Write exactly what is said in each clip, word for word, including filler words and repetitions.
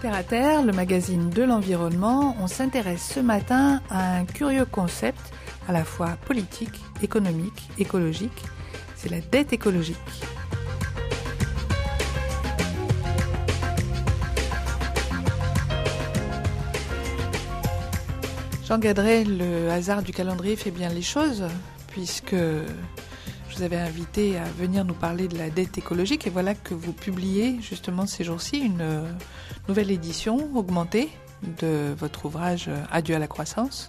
Terre à Terre, le magazine de l'environnement, on s'intéresse ce matin à un curieux concept à la fois politique, économique, écologique, c'est la dette écologique. Jean Gadret, le hasard du calendrier fait bien les choses, puisque je vous avais invité à venir nous parler de la dette écologique, et voilà que vous publiez justement ces jours-ci une nouvelle édition augmentée de votre ouvrage Adieu à la croissance.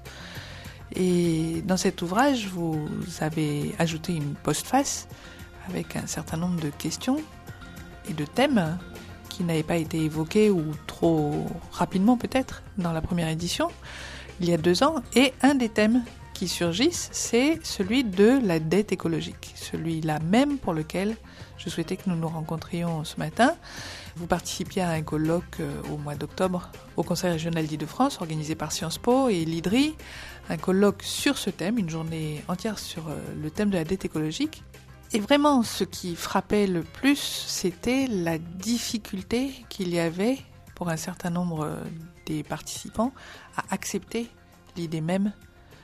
Et dans cet ouvrage, vous avez ajouté une postface avec un certain nombre de questions et de thèmes qui n'avaient pas été évoqués ou trop rapidement peut-être dans la première édition, il y a deux ans. Et un des thèmes qui surgissent, c'est celui de la dette écologique, celui-là même pour lequel je souhaitais que nous nous rencontrions ce matin. Vous participiez à un colloque au mois d'octobre au Conseil régional d'Île-de-France, organisé par Sciences Po et l'I D R I, un colloque sur ce thème, une journée entière sur le thème de la dette écologique. Et vraiment, ce qui frappait le plus, c'était la difficulté qu'il y avait pour un certain nombre des participants à accepter l'idée même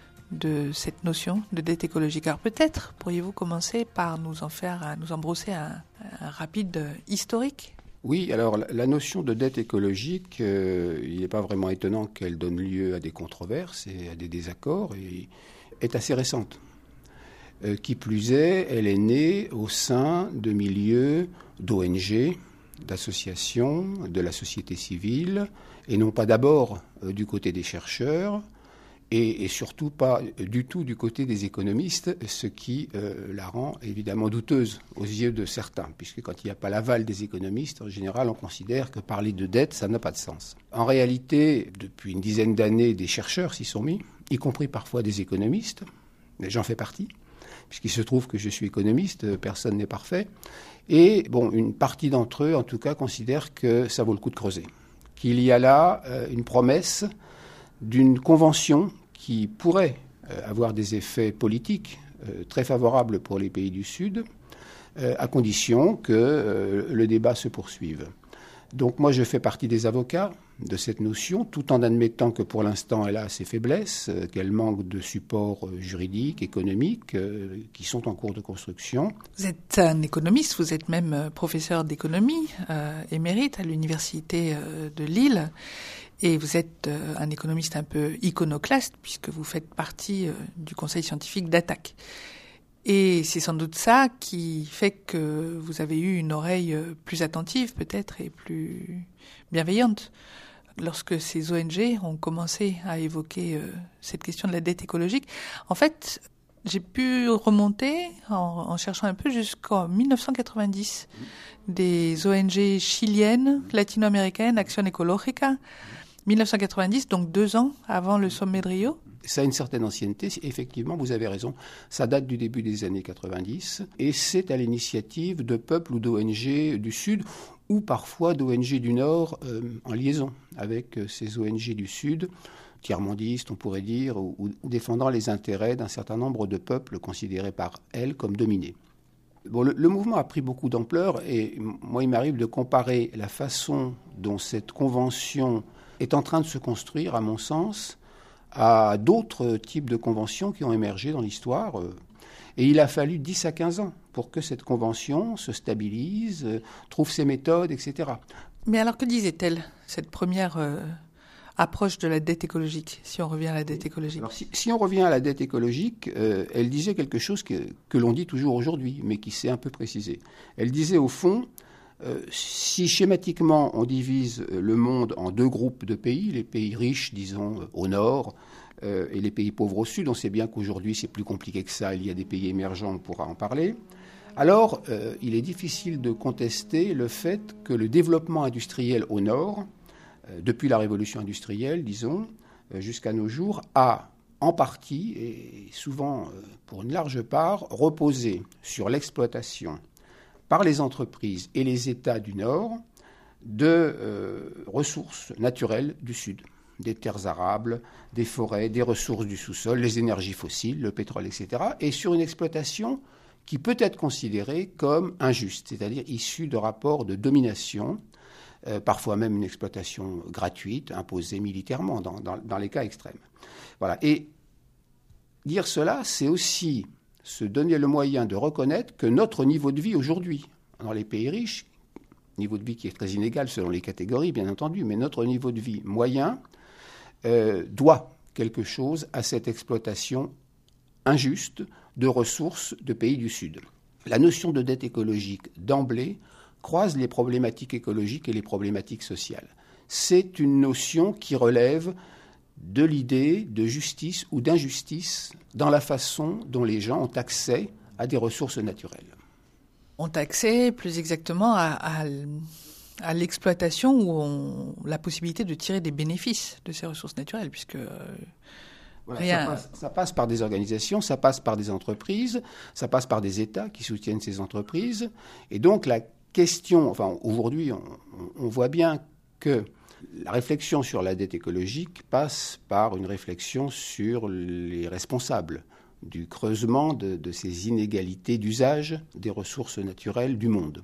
de cette notion de dette écologique. Alors peut-être pourriez-vous commencer par nous en faire, nous en brosser un, un rapide historique ? Oui, alors la notion de dette écologique, euh, il n'est pas vraiment étonnant qu'elle donne lieu à des controverses et à des désaccords, et est assez récente. Euh, qui plus est, elle est née au sein de milieux d'O N G, d'associations, de la société civile, et non pas d'abord euh, du côté des chercheurs, et, et surtout pas du tout du côté des économistes, ce qui euh, la rend évidemment douteuse aux yeux de certains, puisque quand il n'y a pas l'aval des économistes, en général, on considère que parler de dette, ça n'a pas de sens. En réalité, depuis une dizaine d'années, des chercheurs s'y sont mis, y compris parfois des économistes, et j'en fais partie, puisqu'il se trouve que je suis économiste, personne n'est parfait, et bon, une partie d'entre eux, en tout cas, considère que ça vaut le coup de creuser, qu'il y a là euh, une promesse d'une convention qui pourrait euh, avoir des effets politiques euh, très favorables pour les pays du Sud, euh, à condition que euh, le débat se poursuive. Donc moi, je fais partie des avocats de cette notion, tout en admettant que pour l'instant, elle a ses faiblesses, euh, qu'elle manque de supports euh, juridiques, économiques, euh, qui sont en cours de construction. Vous êtes un économiste, vous êtes même professeur d'économie euh, émérite à l'université euh, de Lille. Et vous êtes euh, un économiste un peu iconoclaste, puisque vous faites partie euh, du conseil scientifique d'Attac. Et c'est sans doute ça qui fait que vous avez eu une oreille euh, plus attentive, peut-être, et plus bienveillante, lorsque ces O N G ont commencé à évoquer euh, cette question de la dette écologique. En fait, j'ai pu remonter, en, en cherchant un peu, jusqu'en dix-neuf cent quatre-vingt-dix, des O N G chiliennes, latino-américaines, Acción Ecológica, dix-neuf cent quatre-vingt-dix, donc deux ans avant le sommet de Rio. Ça a une certaine ancienneté, effectivement, vous avez raison. Ça date du début des années quatre-vingt-dix, et c'est à l'initiative de peuples ou d'O N G du Sud, ou parfois d'O N G du Nord, euh, en liaison avec euh, ces O N G du Sud, tiers-mondistes, on pourrait dire, ou, ou défendant les intérêts d'un certain nombre de peuples considérés par elles comme dominés. Bon, le, le mouvement a pris beaucoup d'ampleur, et moi, il m'arrive de comparer la façon dont cette convention est en train de se construire, à mon sens, à d'autres types de conventions qui ont émergé dans l'histoire. Et il a fallu dix à quinze ans pour que cette convention se stabilise, trouve ses méthodes, et cetera. Mais alors, que disait-elle, cette première euh, approche de la dette écologique, si on revient à la dette écologique ? Alors, si, si on revient à la dette écologique, euh, elle disait quelque chose que, que l'on dit toujours aujourd'hui, mais qui s'est un peu précisé. Elle disait, au fond, Euh, si schématiquement on divise le monde en deux groupes de pays, les pays riches, disons, au nord, euh, et les pays pauvres au sud, on sait bien qu'aujourd'hui c'est plus compliqué que ça, il y a des pays émergents, on pourra en parler, alors euh, il est difficile de contester le fait que le développement industriel au nord, euh, depuis la révolution industrielle, disons, euh, jusqu'à nos jours, a en partie, et souvent euh, pour une large part, reposé sur l'exploitation par les entreprises et les États du Nord de euh, ressources naturelles du Sud, des terres arables, des forêts, des ressources du sous-sol, les énergies fossiles, le pétrole, et cetera, et sur une exploitation qui peut être considérée comme injuste, c'est-à-dire issue de rapports de domination euh, parfois même une exploitation gratuite, imposée militairement dans, dans, dans les cas extrêmes. Voilà. Et dire cela, c'est aussi se donner le moyen de reconnaître que notre niveau de vie aujourd'hui, dans les pays riches, niveau de vie qui est très inégal selon les catégories, bien entendu, mais notre niveau de vie moyen euh, doit quelque chose à cette exploitation injuste de ressources de pays du Sud. La notion de dette écologique, d'emblée, croise les problématiques écologiques et les problématiques sociales. C'est une notion qui relève de l'idée de justice ou d'injustice dans la façon dont les gens ont accès à des ressources naturelles. Ont accès, plus exactement, à, à, à l'exploitation ou ont la possibilité de tirer des bénéfices de ces ressources naturelles, puisque euh, voilà, rien... ça, passe, ça passe par des organisations, ça passe par des entreprises, ça passe par des États qui soutiennent ces entreprises. Et donc la question, enfin aujourd'hui, on, on voit bien que la réflexion sur la dette écologique passe par une réflexion sur les responsables du creusement de, de ces inégalités d'usage des ressources naturelles du monde.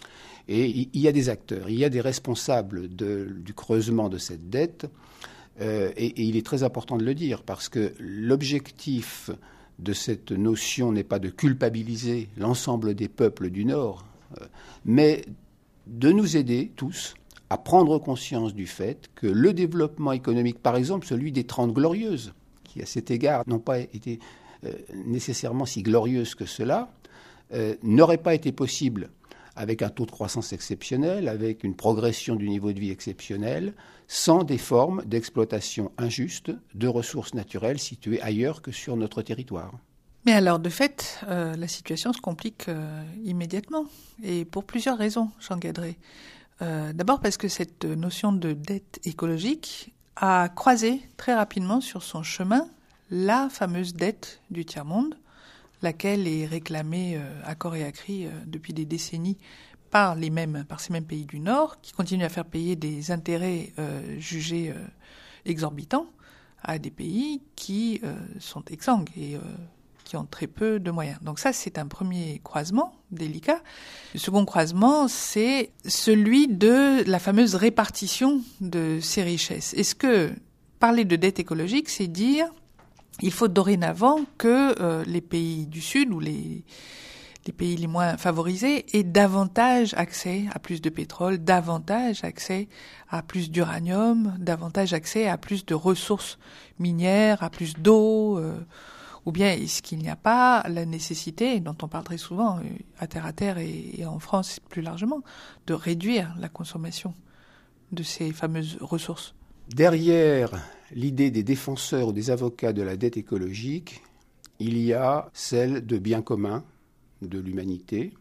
Et il y a des acteurs, il y a des responsables de, du creusement de cette dette, euh, et, et il est très important de le dire, parce que l'objectif de cette notion n'est pas de culpabiliser l'ensemble des peuples du Nord, euh, mais de nous aider tous à prendre conscience du fait que le développement économique, par exemple celui des Trente Glorieuses, qui à cet égard n'ont pas été Euh, nécessairement si glorieuse que cela, euh, n'aurait pas été possible avec un taux de croissance exceptionnel, avec une progression du niveau de vie exceptionnel, sans des formes d'exploitation injuste de ressources naturelles situées ailleurs que sur notre territoire. Mais alors, de fait, euh, la situation se complique euh, immédiatement, et pour plusieurs raisons, Jean Gadret. Euh, d'abord parce que cette notion de dette écologique a croisé très rapidement sur son chemin la fameuse dette du tiers-monde, laquelle est réclamée euh, à corps et à cri euh, depuis des décennies par, les mêmes, par ces mêmes pays du Nord, qui continuent à faire payer des intérêts euh, jugés euh, exorbitants à des pays qui euh, sont exsangues et euh, qui ont très peu de moyens. Donc ça, c'est un premier croisement délicat. Le second croisement, c'est celui de la fameuse répartition de ces richesses. Est-ce que parler de dette écologique, c'est dire il faut dorénavant que euh, les pays du Sud ou les, les pays les moins favorisés aient davantage accès à plus de pétrole, davantage accès à plus d'uranium, davantage accès à plus de ressources minières, à plus d'eau, euh, ou bien est-ce qu'il n'y a pas la nécessité, dont on parle très souvent euh, à terre à terre et, et en France plus largement, de réduire la consommation de ces fameuses ressources? Derrière l'idée des défenseurs ou des avocats de la dette écologique, il y a celle de bien commun de l'humanité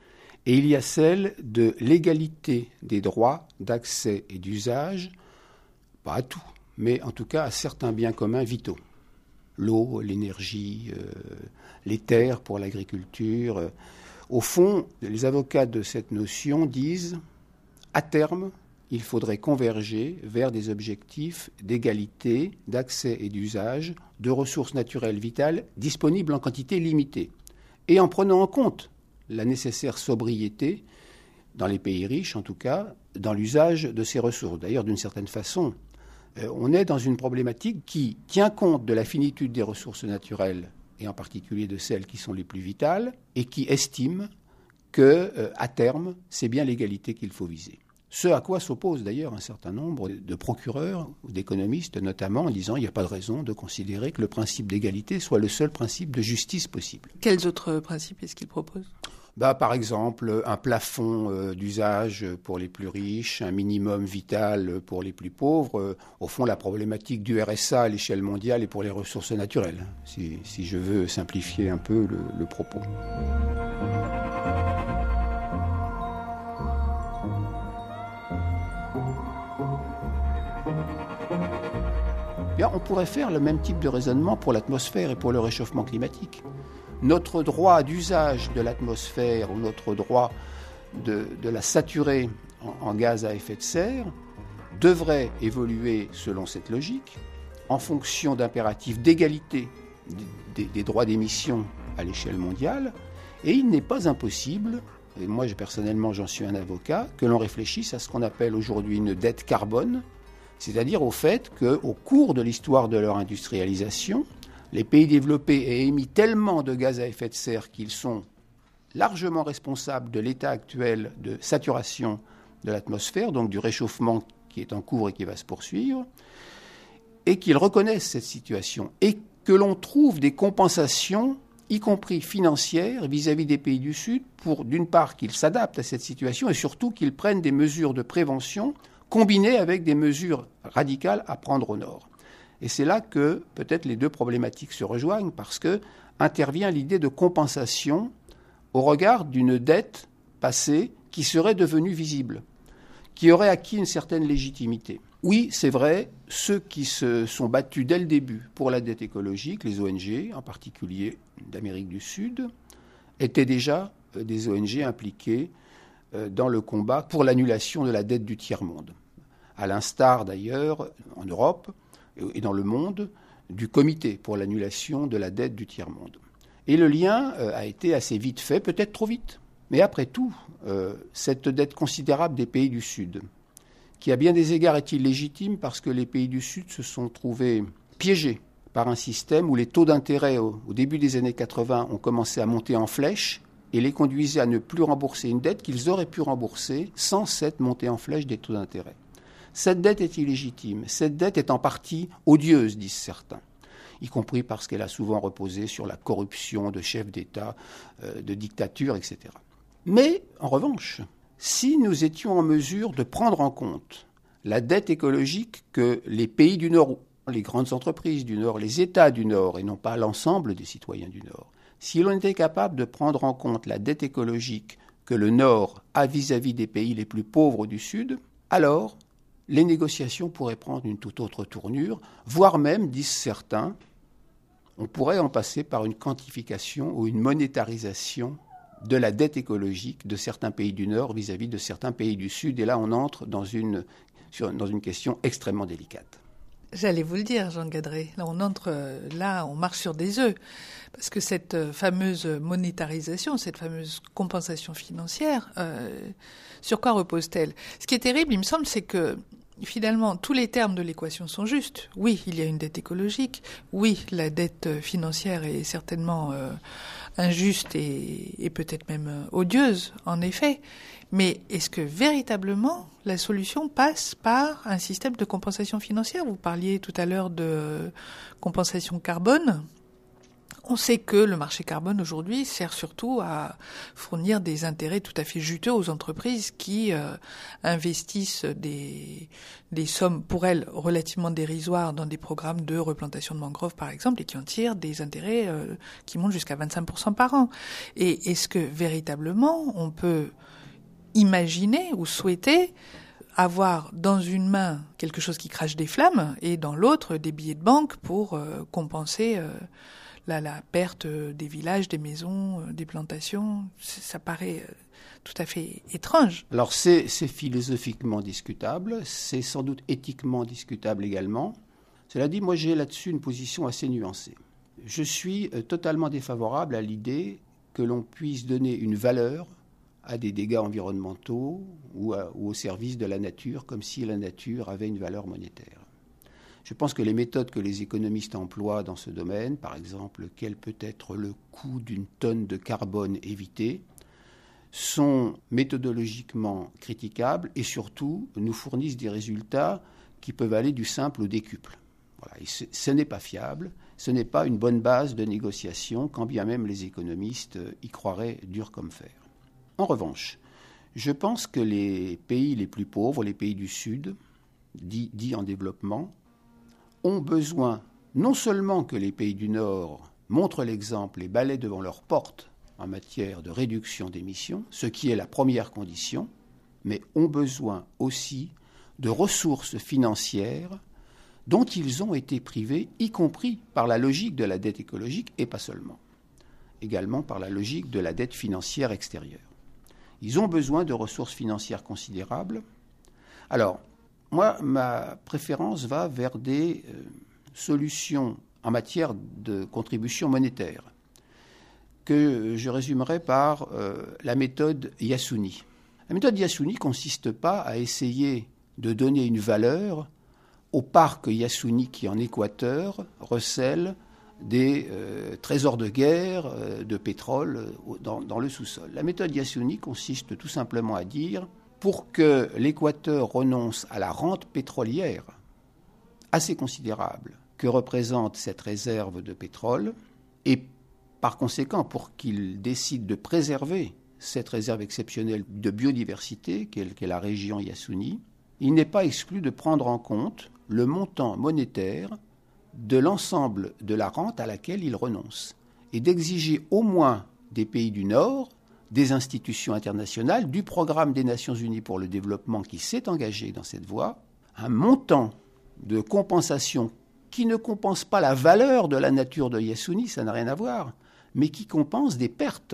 et il y a celle de l'égalité des droits d'accès et d'usage, pas à tout, mais en tout cas à certains biens communs vitaux. L'eau, l'énergie, euh, les terres pour l'agriculture. Au fond, les avocats de cette notion disent, à terme, il faudrait converger vers des objectifs d'égalité, d'accès et d'usage de ressources naturelles vitales disponibles en quantité limitée, et en prenant en compte la nécessaire sobriété, dans les pays riches en tout cas, dans l'usage de ces ressources. D'ailleurs, d'une certaine façon, euh, on est dans une problématique qui tient compte de la finitude des ressources naturelles, et en particulier de celles qui sont les plus vitales, et qui estime que, euh, à terme, c'est bien l'égalité qu'il faut viser. Ce à quoi s'opposent d'ailleurs un certain nombre de procureurs ou d'économistes, notamment en disant qu'il n'y a pas de raison de considérer que le principe d'égalité soit le seul principe de justice possible. Quels autres principes est-ce qu'ils proposent ? Bah, par exemple, un plafond euh, d'usage pour les plus riches, un minimum vital pour les plus pauvres. Euh, au fond, la problématique du R S A à l'échelle mondiale et pour les ressources naturelles, si, si je veux simplifier un peu le, le propos. Bien, on pourrait faire le même type de raisonnement pour l'atmosphère et pour le réchauffement climatique. Notre droit d'usage de l'atmosphère ou notre droit de, de la saturer en, en gaz à effet de serre devrait évoluer selon cette logique, en fonction d'impératifs d'égalité des, des droits d'émission à l'échelle mondiale, et il n'est pas impossible et moi personnellement j'en suis un avocat, que l'on réfléchisse à ce qu'on appelle aujourd'hui une dette carbone, c'est-à-dire au fait qu'au cours de l'histoire de leur industrialisation, les pays développés aient émis tellement de gaz à effet de serre qu'ils sont largement responsables de l'état actuel de saturation de l'atmosphère, donc du réchauffement qui est en cours et qui va se poursuivre, et qu'ils reconnaissent cette situation, et que l'on trouve des compensations, y compris financières, vis-à-vis des pays du Sud, pour, d'une part, qu'ils s'adaptent à cette situation, et surtout qu'ils prennent des mesures de prévention combinées avec des mesures radicales à prendre au Nord. Et c'est là que peut-être les deux problématiques se rejoignent, parce que intervient l'idée de compensation au regard d'une dette passée qui serait devenue visible, qui aurait acquis une certaine légitimité. Oui, c'est vrai, ceux qui se sont battus dès le début pour la dette écologique, les O N G, en particulier d'Amérique du Sud, étaient déjà des O N G impliquées dans le combat pour l'annulation de la dette du tiers-monde. À l'instar d'ailleurs, en Europe et dans le monde, du comité pour l'annulation de la dette du tiers-monde. Et le lien a été assez vite fait, peut-être trop vite. Mais après tout, euh, cette dette considérable des pays du Sud, qui à bien des égards est illégitime parce que les pays du Sud se sont trouvés piégés par un système où les taux d'intérêt au, au début des années quatre-vingts ont commencé à monter en flèche et les conduisaient à ne plus rembourser une dette qu'ils auraient pu rembourser sans cette montée en flèche des taux d'intérêt. Cette dette est illégitime. Cette dette est en partie odieuse, disent certains, y compris parce qu'elle a souvent reposé sur la corruption de chefs d'État, euh, de dictatures, et cetera. Mais, en revanche, si nous étions en mesure de prendre en compte la dette écologique que les pays du Nord, les grandes entreprises du Nord, les États du Nord, et non pas l'ensemble des citoyens du Nord, si l'on était capable de prendre en compte la dette écologique que le Nord a vis-à-vis des pays les plus pauvres du Sud, alors les négociations pourraient prendre une toute autre tournure, voire même, disent certains, on pourrait en passer par une quantification ou une monétarisation de la dette écologique de certains pays du Nord vis-à-vis de certains pays du Sud. Et là, on entre dans une, sur, dans une question extrêmement délicate. J'allais vous le dire, Jean Gadret. Là, on entre, là, on marche sur des œufs. Parce que cette fameuse monétarisation, cette fameuse compensation financière, euh, sur quoi repose-t-elle ? Ce qui est terrible, il me semble, c'est que finalement, tous les termes de l'équation sont justes. Oui, il y a une dette écologique. Oui, la dette financière est certainement euh, injuste et, et peut-être même euh, odieuse, en effet. Mais est-ce que véritablement la solution passe par un système de compensation financière ? Vous parliez tout à l'heure de compensation carbone. On sait que le marché carbone aujourd'hui sert surtout à fournir des intérêts tout à fait juteux aux entreprises qui euh, investissent des, des sommes pour elles relativement dérisoires dans des programmes de replantation de mangroves par exemple et qui en tirent des intérêts euh, qui montent jusqu'à vingt-cinq pour cent par an. Et est-ce que véritablement on peut imaginer ou souhaiter avoir dans une main quelque chose qui crache des flammes et dans l'autre des billets de banque pour euh, compenser euh, La, la perte des villages, des maisons, des plantations, ça paraît tout à fait étrange. Alors c'est, c'est philosophiquement discutable, c'est sans doute éthiquement discutable également. Cela dit, moi j'ai là-dessus une position assez nuancée. Je suis totalement défavorable à l'idée que l'on puisse donner une valeur à des dégâts environnementaux ou, à, ou au service de la nature, comme si la nature avait une valeur monétaire. Je pense que les méthodes que les économistes emploient dans ce domaine, par exemple, quel peut être le coût d'une tonne de carbone évitée, sont méthodologiquement critiquables et surtout nous fournissent des résultats qui peuvent aller du simple au décuple. Voilà. Et ce, ce n'est pas fiable, ce n'est pas une bonne base de négociation, quand bien même les économistes y croiraient dur comme fer. En revanche, je pense que les pays les plus pauvres, les pays du Sud, dits, dits en développement, ont besoin non seulement que les pays du Nord montrent l'exemple et balaient devant leurs portes en matière de réduction d'émissions, ce qui est la première condition, mais ont besoin aussi de ressources financières dont ils ont été privés, y compris par la logique de la dette écologique et pas seulement, également par la logique de la dette financière extérieure. Ils ont besoin de ressources financières considérables. Alors, moi, ma préférence va vers des euh, solutions en matière de contribution monétaire que je résumerai par euh, la méthode Yasuni. La méthode Yasuni ne consiste pas à essayer de donner une valeur au parc Yasuni qui, en Équateur, recèle des euh, trésors de guerre, euh, de pétrole euh, dans, dans le sous-sol. La méthode Yasuni consiste tout simplement à dire, pour que l'Équateur renonce à la rente pétrolière assez considérable que représente cette réserve de pétrole, et par conséquent, pour qu'il décide de préserver cette réserve exceptionnelle de biodiversité qu'est, qu'est la région Yasuni, il n'est pas exclu de prendre en compte le montant monétaire de l'ensemble de la rente à laquelle il renonce et d'exiger au moins des pays du Nord, des institutions internationales, du programme des Nations Unies pour le développement qui s'est engagé dans cette voie, un montant de compensation qui ne compense pas la valeur de la nature de Yasuni, ça n'a rien à voir, mais qui compense des pertes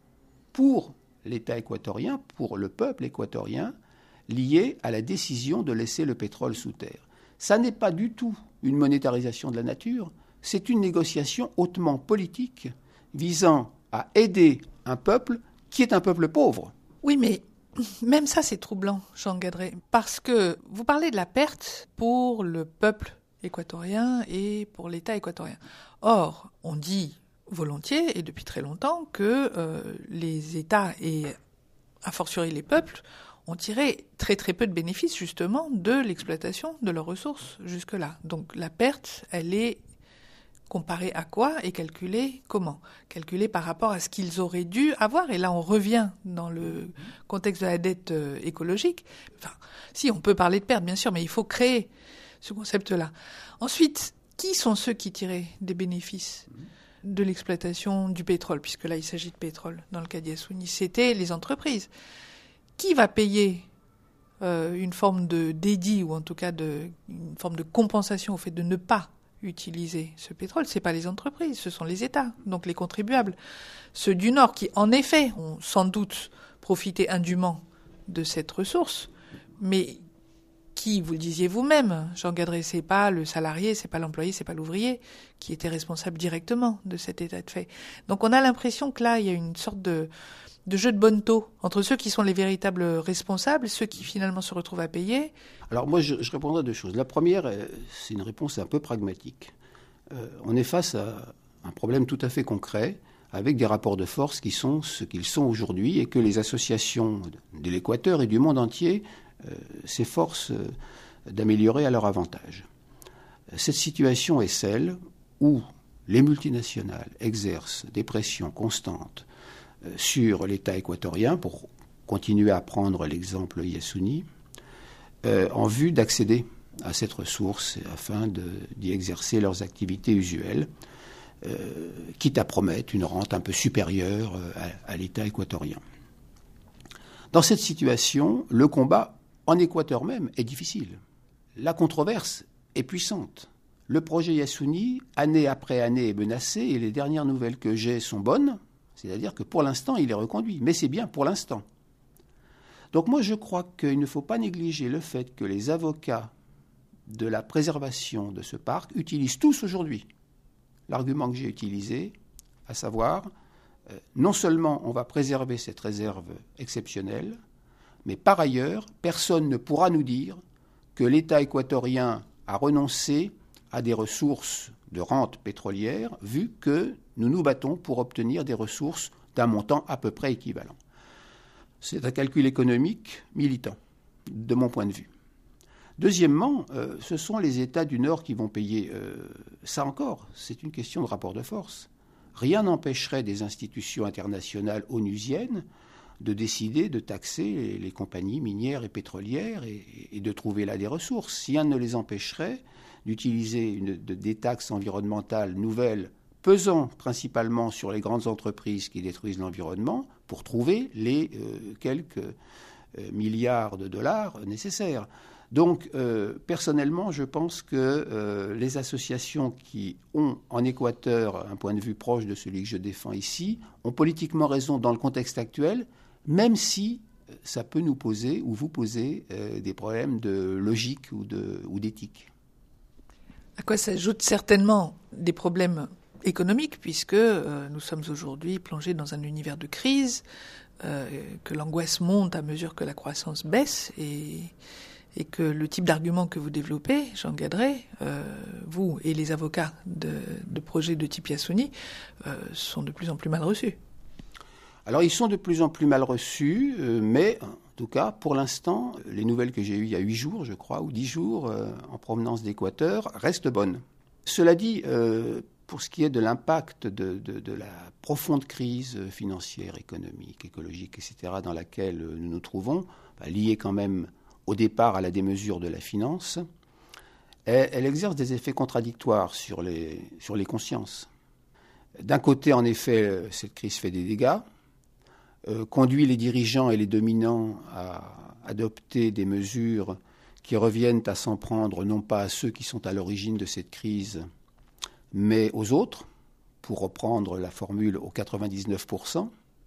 pour l'État équatorien, pour le peuple équatorien, liées à la décision de laisser le pétrole sous terre. Ça n'est pas du tout une monétarisation de la nature, c'est une négociation hautement politique visant à aider un peuple qui est un peuple pauvre. Oui, mais même ça, c'est troublant, Jean Gadret, parce que vous parlez de la perte pour le peuple équatorien et pour l'État équatorien. Or, on dit volontiers, et depuis très longtemps, que euh, les États et a fortiori les peuples ont tiré très très peu de bénéfices justement de l'exploitation de leurs ressources jusque-là. Donc la perte, elle est comparée à quoi et calculée comment ? Calculée par rapport à ce qu'ils auraient dû avoir. Et là, on revient dans le contexte de la dette euh, écologique. Enfin, si, on peut parler de perte, bien sûr, mais il faut créer ce concept-là. Ensuite, qui sont ceux qui tiraient des bénéfices de l'exploitation du pétrole, puisque là, il s'agit de pétrole dans le cas d'Yasuni? C'était les entreprises. Qui va payer euh, une forme de dédit ou en tout cas de, une forme de compensation au fait de ne pas utiliser ce pétrole? Ce n'est pas les entreprises, ce sont les États, donc les contribuables. Ceux du Nord qui, en effet, ont sans doute profité indûment de cette ressource, mais qui, vous le disiez vous-même, Jean Gadret, c'est pas le salarié, c'est pas l'employé, c'est pas l'ouvrier qui était responsable directement de cet état de fait. Donc on a l'impression que là, il y a une sorte de... de jeu de bonneteau entre ceux qui sont les véritables responsables, ceux qui finalement se retrouvent à payer. Alors moi, je, je répondrai à deux choses. La première, c'est une réponse un peu pragmatique. Euh, on est face à un problème tout à fait concret, avec des rapports de force qui sont ce qu'ils sont aujourd'hui et que les associations de l'Équateur et du monde entier euh, s'efforcent d'améliorer à leur avantage. Cette situation est celle où les multinationales exercent des pressions constantes sur l'État équatorien, pour continuer à prendre l'exemple Yasuni, euh, en vue d'accéder à cette ressource afin de, d'y exercer leurs activités usuelles, euh, quitte à promettre une rente un peu supérieure à, à l'État équatorien. Dans cette situation, le combat en Équateur même est difficile. La controverse est puissante. Le projet Yasuni, année après année, est menacé et les dernières nouvelles que j'ai sont bonnes. C'est-à-dire que pour l'instant, il est reconduit. Mais c'est bien pour l'instant. Donc moi, je crois qu'il ne faut pas négliger le fait que les avocats de la préservation de ce parc utilisent tous aujourd'hui l'argument que j'ai utilisé, à savoir, euh, non seulement on va préserver cette réserve exceptionnelle, mais par ailleurs, personne ne pourra nous dire que l'État équatorien a renoncé à des ressources de rente pétrolière, vu que nous nous battons pour obtenir des ressources d'un montant à peu près équivalent. C'est un calcul économique militant, de mon point de vue. Deuxièmement, euh, ce sont les États du Nord qui vont payer. Euh, ça encore, c'est une question de rapport de force. Rien n'empêcherait des institutions internationales onusiennes de décider de taxer les, les compagnies minières et pétrolières et, et de trouver là des ressources. Rien ne les empêcherait d'utiliser une, de, des taxes environnementales nouvelles pesant principalement sur les grandes entreprises qui détruisent l'environnement pour trouver les euh, quelques euh, milliards de dollars nécessaires. Donc, euh, personnellement, je pense que euh, les associations qui ont en Équateur un point de vue proche de celui que je défends ici ont politiquement raison dans le contexte actuel, même si ça peut nous poser ou vous poser euh, des problèmes de logique ou, de, ou d'éthique. À quoi s'ajoutent certainement des problèmes économique, puisque euh, nous sommes aujourd'hui plongés dans un univers de crise, euh, que l'angoisse monte à mesure que la croissance baisse, et, et que le type d'argument que vous développez, Jean Gadret, euh, vous et les avocats de, de projets de type Yassouni, euh, sont de plus en plus mal reçus. Alors, ils sont de plus en plus mal reçus, euh, mais en tout cas, pour l'instant, les nouvelles que j'ai eues il y a huit jours, je crois, ou dix jours, euh, en provenance d'Équateur, restent bonnes. Cela dit, euh, pour ce qui est de l'impact de, de, de la profonde crise financière, économique, écologique, et cetera, dans laquelle nous nous trouvons, bah, liée quand même au départ à la démesure de la finance, elle, elle exerce des effets contradictoires sur les, sur les consciences. D'un côté, en effet, cette crise fait des dégâts, euh, conduit les dirigeants et les dominants à adopter des mesures qui reviennent à s'en prendre non pas à ceux qui sont à l'origine de cette crise, mais aux autres, pour reprendre la formule aux quatre-vingt-dix-neuf pour cent.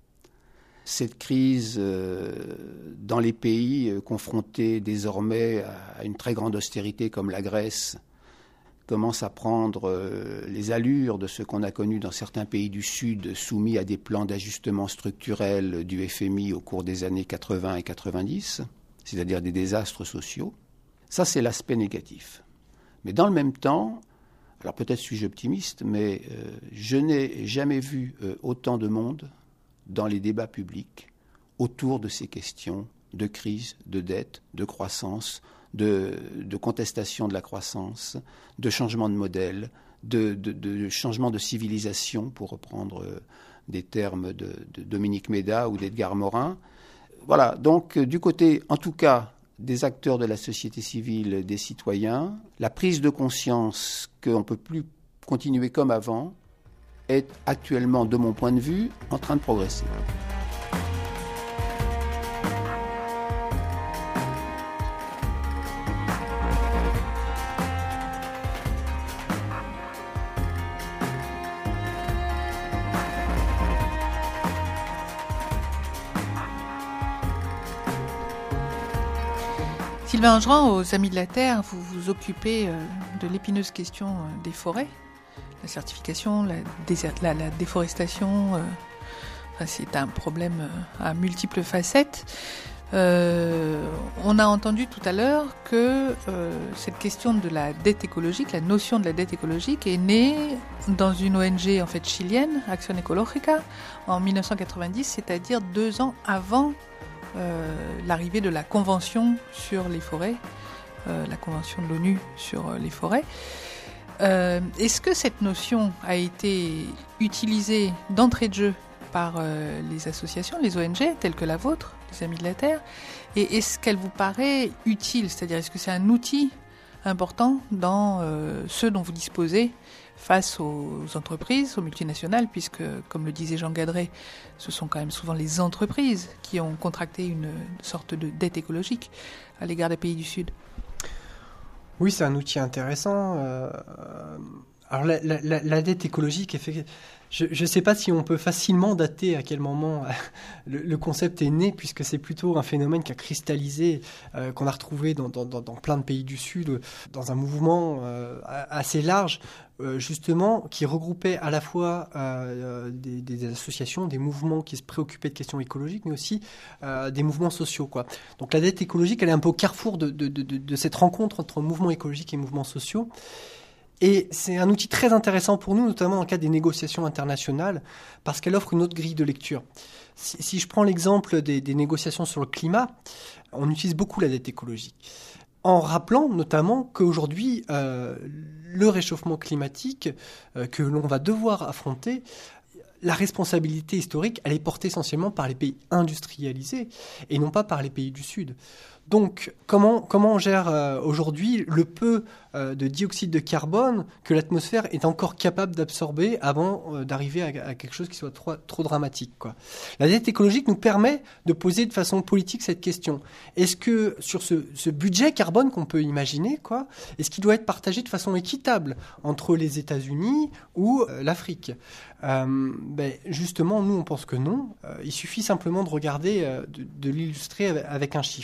Cette crise, euh, dans les pays euh, confrontés désormais à une très grande austérité comme la Grèce, commence à prendre euh, les allures de ce qu'on a connu dans certains pays du Sud, soumis à des plans d'ajustement structurel du F M I au cours des années quatre-vingts et quatre-vingt-dix, c'est-à-dire des désastres sociaux. Ça, c'est l'aspect négatif. Mais dans le même temps, alors peut-être suis-je optimiste, mais euh, je n'ai jamais vu euh, autant de monde dans les débats publics autour de ces questions de crise, de dette, de croissance, de, de contestation de la croissance, de changement de modèle, de, de, de changement de civilisation, pour reprendre euh, des termes de, de Dominique Méda ou d'Edgar Morin. Voilà, donc euh, du côté, en tout cas, des acteurs de la société civile, des citoyens, la prise de conscience qu'on ne peut plus continuer comme avant est actuellement, de mon point de vue, en train de progresser. Sylvain Angeran, aux Amis de la Terre, vous vous occupez de l'épineuse question des forêts, la certification, la, désert, la, la déforestation. Euh, enfin, c'est un problème à multiples facettes. Euh, on a entendu tout à l'heure que euh, cette question de la dette écologique, la notion de la dette écologique, est née dans une O N G en fait chilienne, Acción Ecológica, en dix-neuf cent quatre-vingt-dix, c'est-à-dire deux ans avant Euh, l'arrivée de la Convention sur les forêts, euh, la Convention de l'ONU sur euh, les forêts. Euh, est-ce que cette notion a été utilisée d'entrée de jeu par euh, les associations, les O N G, telles que la vôtre, les Amis de la Terre, et est-ce qu'elle vous paraît utile, c'est-à-dire est-ce que c'est un outil important dans euh, ce dont vous disposez face aux entreprises, aux multinationales, puisque, comme le disait Jean Gadret, ce sont quand même souvent les entreprises qui ont contracté une sorte de dette écologique à l'égard des pays du Sud. Oui, c'est un outil intéressant. Euh, alors la, la, la dette écologique, effectivement, je ne sais pas si on peut facilement dater à quel moment le, le concept est né, puisque c'est plutôt un phénomène qui a cristallisé, euh, qu'on a retrouvé dans, dans, dans plein de pays du Sud, dans un mouvement euh, assez large, euh, justement, qui regroupait à la fois euh, des, des associations, des mouvements qui se préoccupaient de questions écologiques, mais aussi euh, des mouvements sociaux, quoi. Donc la dette écologique, elle est un peu au carrefour de, de, de, de cette rencontre entre mouvements écologiques et mouvements sociaux. Et c'est un outil très intéressant pour nous, notamment en cas des négociations internationales, parce qu'elle offre une autre grille de lecture. Si, si je prends l'exemple des, des négociations sur le climat, on utilise beaucoup la dette écologique, en rappelant notamment qu'aujourd'hui, euh, le réchauffement climatique euh, que l'on va devoir affronter, la responsabilité historique, elle est portée essentiellement par les pays industrialisés et non pas par les pays du Sud. Donc, comment, comment on gère euh, aujourd'hui le peu euh, de dioxyde de carbone que l'atmosphère est encore capable d'absorber avant euh, d'arriver à, à quelque chose qui soit trop, trop dramatique, quoi. La dette écologique nous permet de poser de façon politique cette question. Est-ce que sur ce, ce budget carbone qu'on peut imaginer, quoi, est-ce qu'il doit être partagé de façon équitable entre les États-Unis ou euh, l'Afrique ? Euh, ben justement, nous, on pense que non. Euh, il suffit simplement de regarder, euh, de, de l'illustrer avec, avec un chiffre.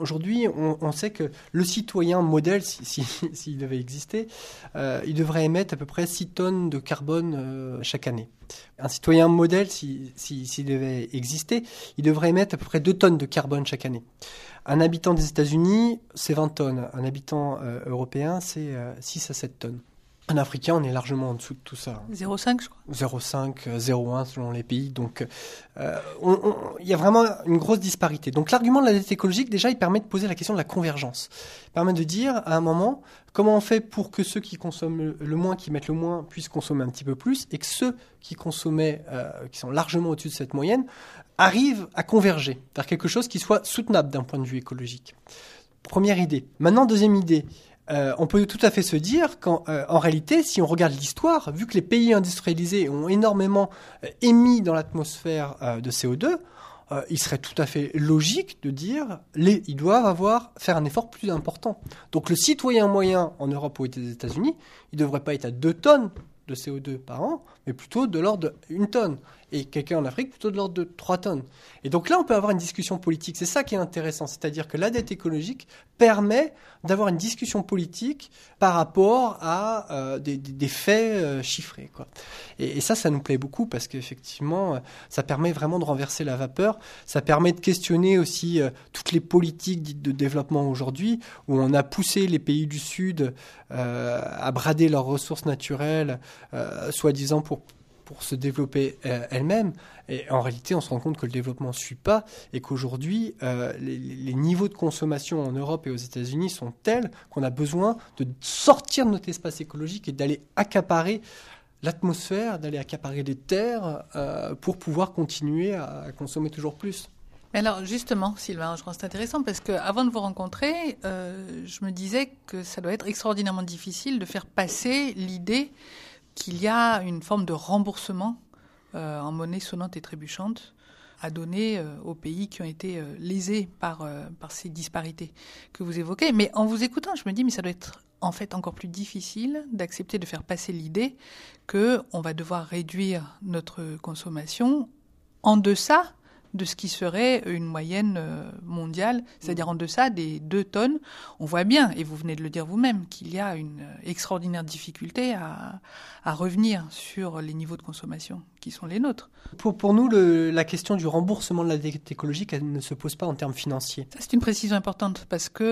Aujourd'hui, on, on sait que le citoyen modèle, s'il si, si, si, devait exister, euh, il devrait émettre à peu près six tonnes de carbone euh, chaque année. Un citoyen modèle, s'il si, si, devait exister, il devrait émettre à peu près deux tonnes de carbone chaque année. Un habitant des États-Unis, c'est vingt tonnes. Un habitant euh, européen, c'est euh, six à sept tonnes. Un Africain, on est largement en dessous de tout ça. zéro virgule cinq, je crois. zéro virgule cinq, zéro virgule un selon les pays. Donc, euh, on, on, il y a vraiment une grosse disparité. Donc, l'argument de la dette écologique, déjà, il permet de poser la question de la convergence. Il permet de dire, à un moment, comment on fait pour que ceux qui consomment le moins, qui mettent le moins, puissent consommer un petit peu plus, et que ceux qui consommaient, euh, qui sont largement au-dessus de cette moyenne, arrivent à converger vers quelque chose qui soit soutenable d'un point de vue écologique. Première idée. Maintenant, deuxième idée. Euh, on peut tout à fait se dire qu'en euh, en réalité, si on regarde l'histoire, vu que les pays industrialisés ont énormément euh, émis dans l'atmosphère euh, de C O deux, euh, il serait tout à fait logique de dire les, ils doivent avoir faire un effort plus important. Donc le citoyen moyen en Europe ou aux États-Unis, il ne devrait pas être à deux tonnes de C O deux par an, mais plutôt de l'ordre d'une tonne. Et quelqu'un en Afrique, plutôt de l'ordre de trois tonnes. Et donc là, on peut avoir une discussion politique. C'est ça qui est intéressant. C'est-à-dire que la dette écologique permet d'avoir une discussion politique par rapport à euh, des, des faits euh, chiffrés, quoi. Et, et ça, ça nous plaît beaucoup parce qu'effectivement, euh, ça permet vraiment de renverser la vapeur. Ça permet de questionner aussi euh, toutes les politiques dites de développement aujourd'hui, où on a poussé les pays du Sud euh, à brader leurs ressources naturelles, euh, soi-disant pour pour se développer euh, elle-même. Et en réalité, on se rend compte que le développement ne suit pas et qu'aujourd'hui, euh, les, les niveaux de consommation en Europe et aux États-Unis sont tels qu'on a besoin de sortir de notre espace écologique et d'aller accaparer l'atmosphère, d'aller accaparer les terres euh, pour pouvoir continuer à consommer toujours plus. Mais alors justement, Sylvain, je pense que c'est intéressant parce qu'avant de vous rencontrer, euh, je me disais que ça doit être extraordinairement difficile de faire passer l'idée qu'il y a une forme de remboursement euh, en monnaie sonnante et trébuchante à donner euh, aux pays qui ont été euh, lésés par, euh, par ces disparités que vous évoquez. Mais en vous écoutant, je me dis, mais ça doit être en fait encore plus difficile d'accepter de faire passer l'idée qu'on va devoir réduire notre consommation en deçà de ce qui serait une moyenne mondiale, c'est-à-dire en deçà des deux tonnes. On voit bien, et vous venez de le dire vous-même, qu'il y a une extraordinaire difficulté à, à revenir sur les niveaux de consommation qui sont les nôtres. Pour, pour nous, le, la question du remboursement de la dette écologique, elle ne se pose pas en termes financiers. Ça, c'est une précision importante parce que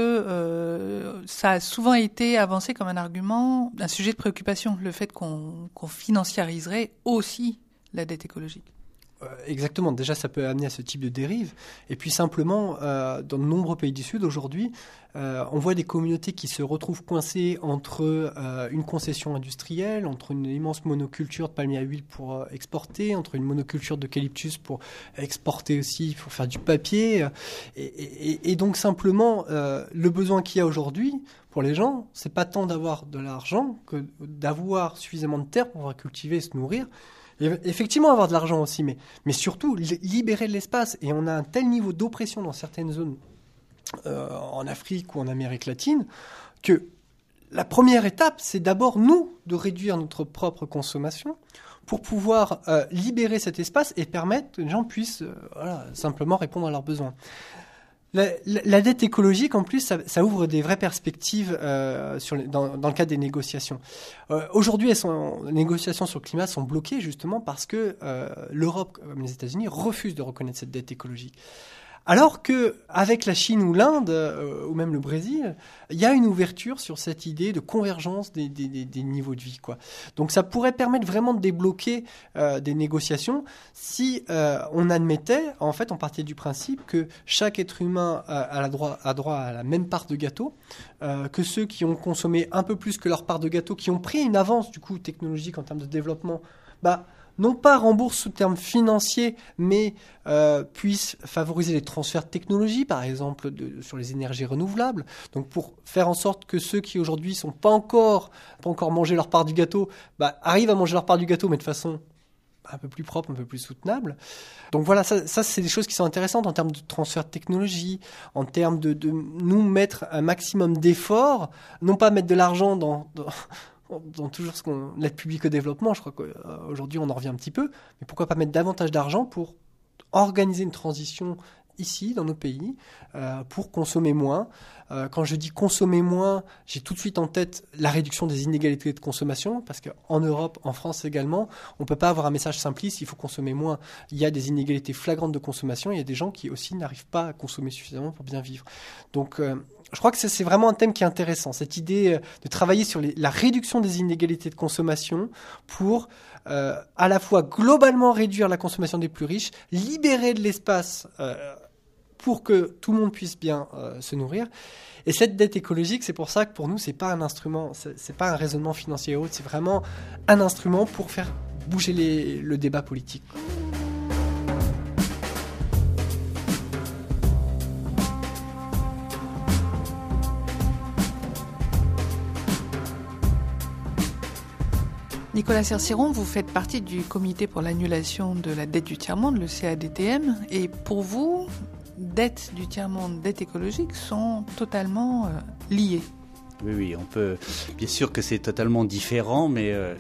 euh, ça a souvent été avancé comme un argument, un sujet de préoccupation, le fait qu'on, qu'on financiariserait aussi la dette écologique. Exactement. Déjà, ça peut amener à ce type de dérive. Et puis simplement, euh, dans de nombreux pays du Sud, aujourd'hui, euh, on voit des communautés qui se retrouvent coincées entre euh, une concession industrielle, entre une immense monoculture de palmier à huile pour euh, exporter, entre une monoculture d'eucalyptus pour exporter aussi, pour faire du papier. Et, et, et donc simplement, euh, le besoin qu'il y a aujourd'hui pour les gens, c'est pas tant d'avoir de l'argent que d'avoir suffisamment de terre pour pouvoir cultiver et se nourrir. Et effectivement, avoir de l'argent aussi, mais, mais surtout libérer de l'espace. Et on a un tel niveau d'oppression dans certaines zones, euh, en Afrique ou en Amérique latine, que la première étape, c'est d'abord, nous, de réduire notre propre consommation pour pouvoir euh, libérer cet espace et permettre que les gens puissent euh, voilà, simplement répondre à leurs besoins. La, la, la dette écologique, en plus, ça, ça ouvre des vraies perspectives euh, sur les, dans, dans le cadre des négociations. Euh, aujourd'hui, elles sont, les négociations sur le climat sont bloquées justement parce que euh, l'Europe, comme les États-Unis, refusent de reconnaître cette dette écologique. Alors qu'avec la Chine ou l'Inde, euh, ou même le Brésil, il y a une ouverture sur cette idée de convergence des, des, des, des niveaux de vie, quoi. Donc ça pourrait permettre vraiment de débloquer euh, des négociations si euh, on admettait, en fait, on partait du principe que chaque être humain a, a, la droit, a droit à la même part de gâteau, euh, que ceux qui ont consommé un peu plus que leur part de gâteau, qui ont pris une avance du coup technologique en termes de développement, bah non pas remboursent sous termes financiers, mais euh, puissent favoriser les transferts de technologie, par exemple de, sur les énergies renouvelables. Donc pour faire en sorte que ceux qui aujourd'hui sont pas encore, pas encore mangé leur part du gâteau, bah, arrivent à manger leur part du gâteau, mais de façon un peu plus propre, un peu plus soutenable. Donc voilà, ça, ça c'est des choses qui sont intéressantes en termes de transfert de technologie, en termes de, de nous mettre un maximum d'efforts, non pas mettre de l'argent dans... dans dans toujours ce qu'on l'aide publique au développement, je crois qu'aujourd'hui on en revient un petit peu, mais pourquoi pas mettre davantage d'argent pour organiser une transition ici, dans nos pays, euh, pour consommer moins. Euh, quand je dis consommer moins, j'ai tout de suite en tête la réduction des inégalités de consommation, parce qu'en Europe, en France également, on ne peut pas avoir un message simpliste, il faut consommer moins. Il y a des inégalités flagrantes de consommation, il y a des gens qui aussi n'arrivent pas à consommer suffisamment pour bien vivre. Donc, euh, je crois que c'est, c'est vraiment un thème qui est intéressant, cette idée de travailler sur les, la réduction des inégalités de consommation pour euh, à la fois globalement réduire la consommation des plus riches, libérer de l'espace euh, pour que tout le monde puisse bien euh, se nourrir. Et cette dette écologique, c'est pour ça que pour nous, c'est pas un instrument, c'est, c'est pas un raisonnement financier ou autre, c'est vraiment un instrument pour faire bouger les, le débat politique. Nicolas Cerceron, vous faites partie du comité pour l'annulation de la dette du tiers-monde, le C A D T M, et pour vous, dette du tiers-monde, dette écologique sont totalement euh, liées. Oui, oui, on peut. Bien sûr que c'est totalement différent, mais euh,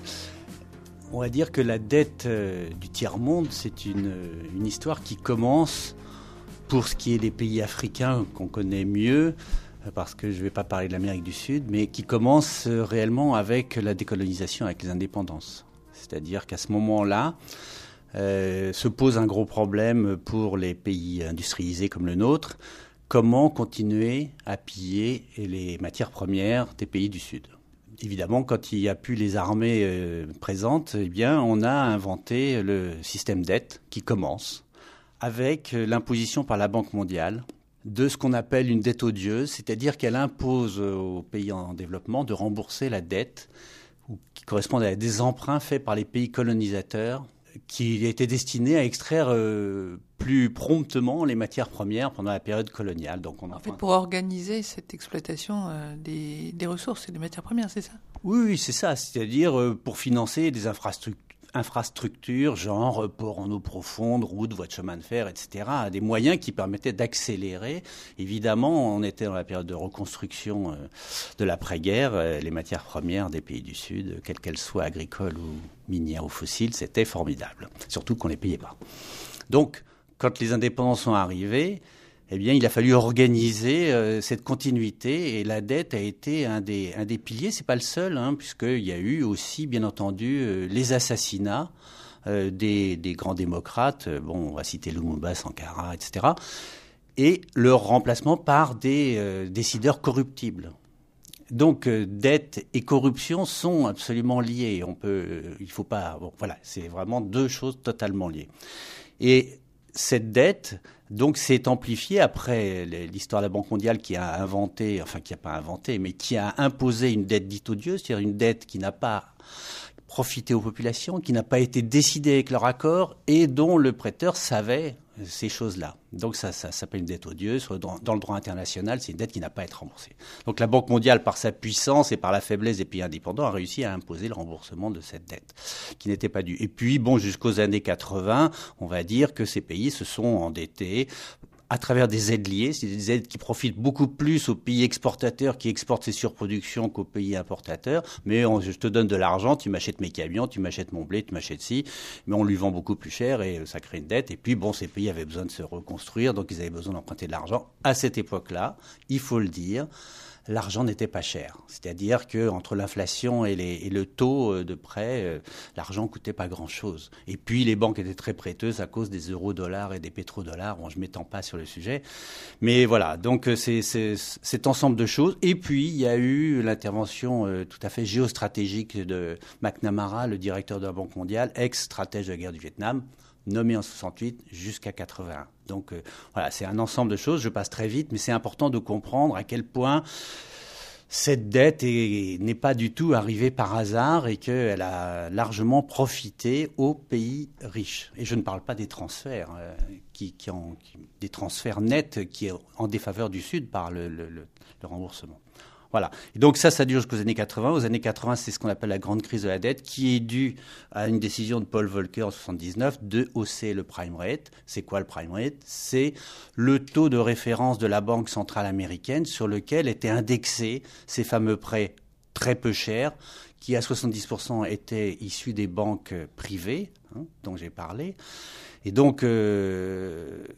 on va dire que la dette euh, du tiers-monde, c'est une, une histoire qui commence, pour ce qui est des pays africains qu'on connaît mieux, parce que je ne vais pas parler de l'Amérique du Sud, mais qui commence réellement avec la décolonisation, avec les indépendances. C'est-à-dire qu'à ce moment-là, euh, se pose un gros problème pour les pays industrialisés comme le nôtre. Comment continuer à piller les matières premières des pays du Sud ? Évidemment, quand il n'y a plus les armées euh, présentes, eh bien, on a inventé le système dette qui commence avec l'imposition par la Banque mondiale de ce qu'on appelle une dette odieuse, c'est-à-dire qu'elle impose aux pays en développement de rembourser la dette qui correspond à des emprunts faits par les pays colonisateurs qui étaient destinés à extraire euh, plus promptement les matières premières pendant la période coloniale. Donc on en fait, pour organiser cette exploitation euh, des, des ressources et des matières premières, c'est ça ? Oui, oui, c'est ça. C'est-à-dire euh, pour financer des infrastructures. infrastructures, genre port en eau profonde, routes, voies de chemin de fer, et cetera. Des moyens qui permettaient d'accélérer. Évidemment, on était dans la période de reconstruction de l'après-guerre. Les matières premières des pays du Sud, quelles qu'elles soient agricoles ou minières ou fossiles, c'était formidable. Surtout qu'on ne les payait pas. Donc, quand les indépendances sont arrivées, eh bien, il a fallu organiser euh, cette continuité et la dette a été un des, un des piliers. C'est pas le seul, hein, puisqu'il y a eu aussi, bien entendu, euh, les assassinats euh, des, des grands démocrates. Bon, on va citer Lumumba, Sankara, et cetera. Et leur remplacement par des euh, décideurs corruptibles. Donc, euh, dette et corruption sont absolument liées. On peut, euh, il faut pas. Bon, voilà, c'est vraiment deux choses totalement liées. Et cette dette, donc, s'est amplifiée après l'histoire de la Banque mondiale qui a inventé, enfin qui n'a pas inventé, mais qui a imposé une dette dite odieuse, c'est-à-dire une dette qui n'a pas profité aux populations, qui n'a pas été décidée avec leur accord et dont le prêteur savait ces choses-là. Donc ça, ça s'appelle une dette odieuse. Dans le droit international, c'est une dette qui n'a pas à être remboursée. Donc la Banque mondiale, par sa puissance et par la faiblesse des pays indépendants, a réussi à imposer le remboursement de cette dette qui n'était pas due. Et puis, bon, jusqu'aux années quatre-vingts, on va dire que ces pays se sont endettés à travers des aides liées, c'est des aides qui profitent beaucoup plus aux pays exportateurs qui exportent ces surproductions qu'aux pays importateurs. Mais on, je te donne de l'argent, tu m'achètes mes camions, tu m'achètes mon blé, tu m'achètes ci, mais on lui vend beaucoup plus cher et ça crée une dette. Et puis bon, ces pays avaient besoin de se reconstruire, donc ils avaient besoin d'emprunter de l'argent. À cette époque-là, il faut le dire, l'argent n'était pas cher. C'est-à-dire qu'entre l'inflation et, les, et le taux de prêt, euh, l'argent coûtait pas grand-chose. Et puis les banques étaient très prêteuses à cause des euros-dollars et des pétrodollars. Bon, je ne m'étends pas sur le sujet. Mais voilà, donc c'est, c'est cet ensemble de choses. Et puis il y a eu l'intervention euh, tout à fait géostratégique de McNamara, le directeur de la Banque mondiale, ex-stratège de la guerre du Vietnam, nommé en soixante-huit jusqu'à quatre-vingt-un. Donc euh, voilà, c'est un ensemble de choses. Je passe très vite, mais c'est important de comprendre à quel point cette dette est, n'est pas du tout arrivée par hasard et qu'elle a largement profité aux pays riches. Et je ne parle pas des transferts, euh, qui, qui ont, qui, des transferts nets qui est en défaveur du Sud par le, le, le, le remboursement. Voilà. Et donc ça, ça dure jusqu'aux années quatre-vingts. Aux années quatre-vingts, c'est ce qu'on appelle la grande crise de la dette, qui est due à une décision de Paul Volcker en soixante-dix-neuf de hausser le prime rate. C'est quoi le prime rate ? C'est le taux de référence de la Banque centrale américaine sur lequel étaient indexés ces fameux prêts très peu chers, qui à soixante-dix pour cent étaient issus des banques privées, hein, dont j'ai parlé. Et donc, euh,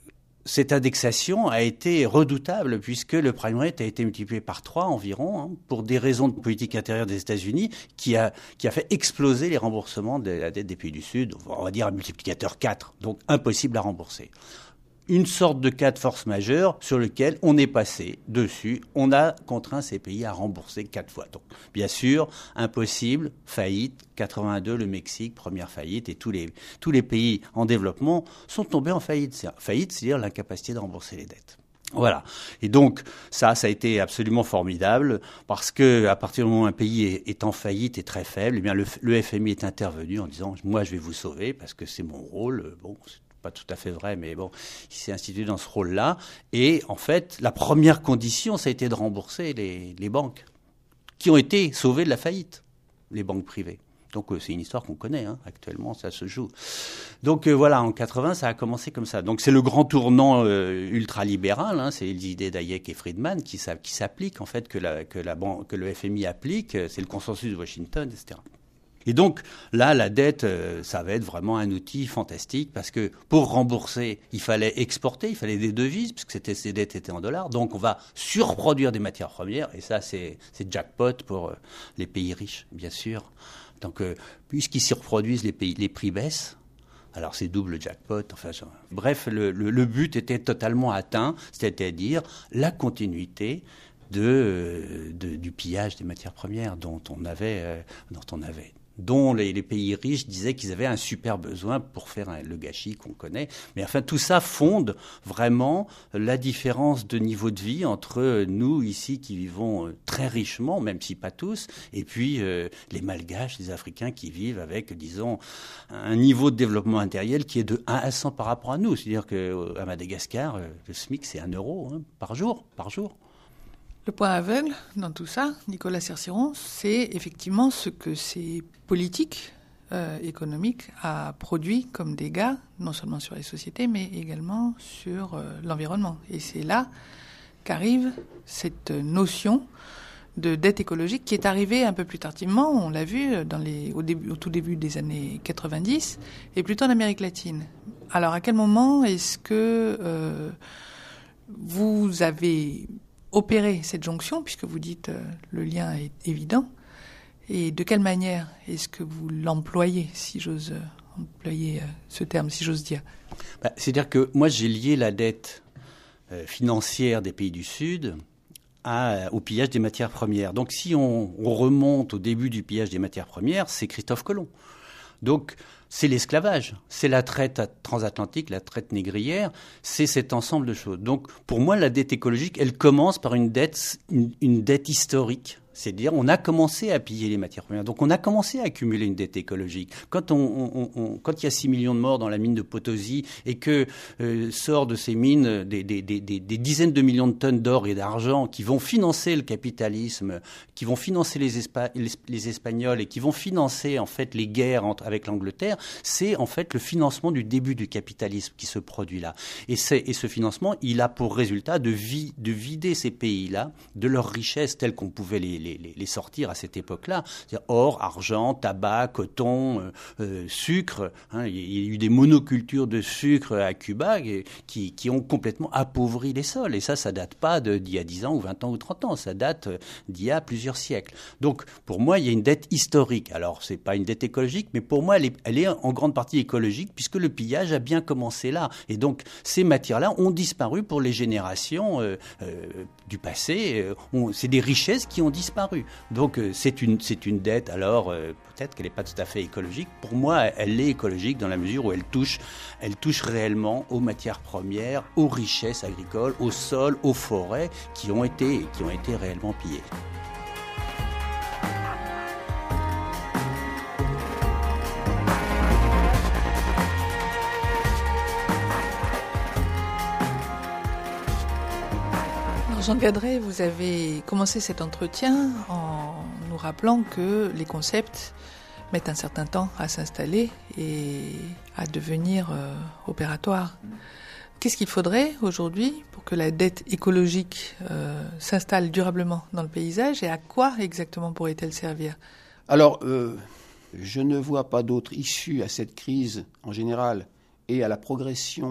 cette indexation a été redoutable puisque le prime rate a été multiplié par trois environ hein, pour des raisons de politique intérieure des États-Unis qui a, qui a fait exploser les remboursements de la dette des pays du Sud, on va dire un multiplicateur quatre, donc impossible à rembourser. Une sorte de cas de force majeure sur lequel on est passé dessus. On a contraint ces pays à rembourser quatre fois. Donc, bien sûr, impossible, faillite, quatre-vingt-deux, le Mexique, première faillite, et tous les, tous les pays en développement sont tombés en faillite. C'est, faillite, c'est-à-dire l'incapacité de rembourser les dettes. Voilà. Et donc, ça, ça a été absolument formidable parce que, à partir du moment où un pays est, est en faillite et très faible, eh bien, le, le F M I est intervenu en disant, moi, je vais vous sauver parce que c'est mon rôle. Bon, c'est pas tout à fait vrai, mais bon, il s'est institué dans ce rôle-là. Et en fait, la première condition, ça a été de rembourser les, les banques qui ont été sauvées de la faillite, les banques privées. Donc euh, c'est une histoire qu'on connaît, hein. Actuellement, ça se joue. Donc euh, voilà, en quatre-vingts, ça a commencé comme ça. Donc c'est le grand tournant euh, ultralibéral, hein. C'est les idées d'Hayek et Friedman qui, qui s'appliquent, en fait, que, la, que, la banque, que le F M I applique. C'est le consensus de Washington, et cetera. Et donc, là, la dette, euh, ça va être vraiment un outil fantastique parce que pour rembourser, il fallait exporter, il fallait des devises puisque c'était, ces dettes étaient en dollars. Donc, on va surproduire des matières premières et ça, c'est, c'est jackpot pour euh, les pays riches, bien sûr. Donc, euh, puisqu'ils surproduisent, les, pays, les prix baissent. Alors, c'est double jackpot. Enfin, genre, bref, le, le, le but était totalement atteint, c'est-à-dire la continuité de, de, du pillage des matières premières dont on avait... Euh, dont on avait dont les, les pays riches disaient qu'ils avaient un super besoin pour faire un, le gâchis qu'on connaît. Mais enfin, tout ça fonde vraiment la différence de niveau de vie entre nous, ici, qui vivons très richement, même si pas tous, et puis euh, les Malgaches, les Africains qui vivent avec, disons, un niveau de développement matériel qui est de un à cent par rapport à nous. C'est-à-dire qu'à Madagascar, le SMIC, c'est un euro hein, par jour, par jour. Le point aveugle dans tout ça, Nicolas Cerceron, c'est effectivement ce que ces politiques euh, économiques a produit comme dégâts, non seulement sur les sociétés, mais également sur euh, l'environnement. Et c'est là qu'arrive cette notion de dette écologique qui est arrivée un peu plus tardivement, on l'a vu dans les, au, début, au tout début des années quatre-vingt-dix, et plutôt en Amérique latine. Alors à quel moment est-ce que euh, vous avez opérer cette jonction, puisque vous dites euh, le lien est évident, et de quelle manière est-ce que vous l'employez, si j'ose euh, employer euh, ce terme, si j'ose dire? Bah, c'est-à-dire que moi, j'ai lié la dette euh, financière des pays du Sud à, au pillage des matières premières. Donc, si on, on remonte au début du pillage des matières premières, c'est Christophe Colomb. Donc, c'est l'esclavage, c'est la traite transatlantique, la traite négrière, c'est cet ensemble de choses. Donc, pour moi, la dette écologique, elle commence par une dette, une, une dette historique. C'est-à-dire, on a commencé à piller les matières premières. Donc, on a commencé à accumuler une dette écologique. Quand on, on, on, quand il y a six millions de morts dans la mine de Potosí et que euh, sort de ces mines des, des, des, des, des dizaines de millions de tonnes d'or et d'argent qui vont financer le capitalisme, qui vont financer les, Espa- les, les Espagnols et qui vont financer, en fait, les guerres entre, avec l'Angleterre, c'est, en fait, le financement du début du capitalisme qui se produit là. Et, c'est, et ce financement, il a pour résultat de, vi, de vider ces pays-là de leurs richesses telles qu'on pouvait les Les, les, les sortir à cette époque-là, c'est-à-dire or, argent, tabac, coton, euh, euh, sucre. Hein, il y a eu des monocultures de sucre à Cuba qui, qui ont complètement appauvri les sols. Et ça, ça date pas de, d'il y a dix ans ou vingt ans ou trente ans, ça date d'il y a plusieurs siècles. Donc, pour moi, il y a une dette historique. Alors, c'est pas une dette écologique, mais pour moi, elle est, elle est en grande partie écologique puisque le pillage a bien commencé là. Et donc, ces matières-là ont disparu pour les générations euh, euh, du passé. On, c'est des richesses qui ont disparu. Donc c'est une, c'est une dette, alors euh, peut-être qu'elle n'est pas tout à fait écologique. Pour moi, elle est écologique dans la mesure où elle touche, elle touche réellement aux matières premières, aux richesses agricoles, aux sols, aux forêts qui ont été, qui ont été réellement pillées. Jean Gadret, vous avez commencé cet entretien en nous rappelant que les concepts mettent un certain temps à s'installer et à devenir euh, opératoires. Qu'est-ce qu'il faudrait aujourd'hui pour que la dette écologique euh, s'installe durablement dans le paysage et à quoi exactement pourrait-elle servir? Alors, euh, je ne vois pas d'autre issue à cette crise en général et à la progression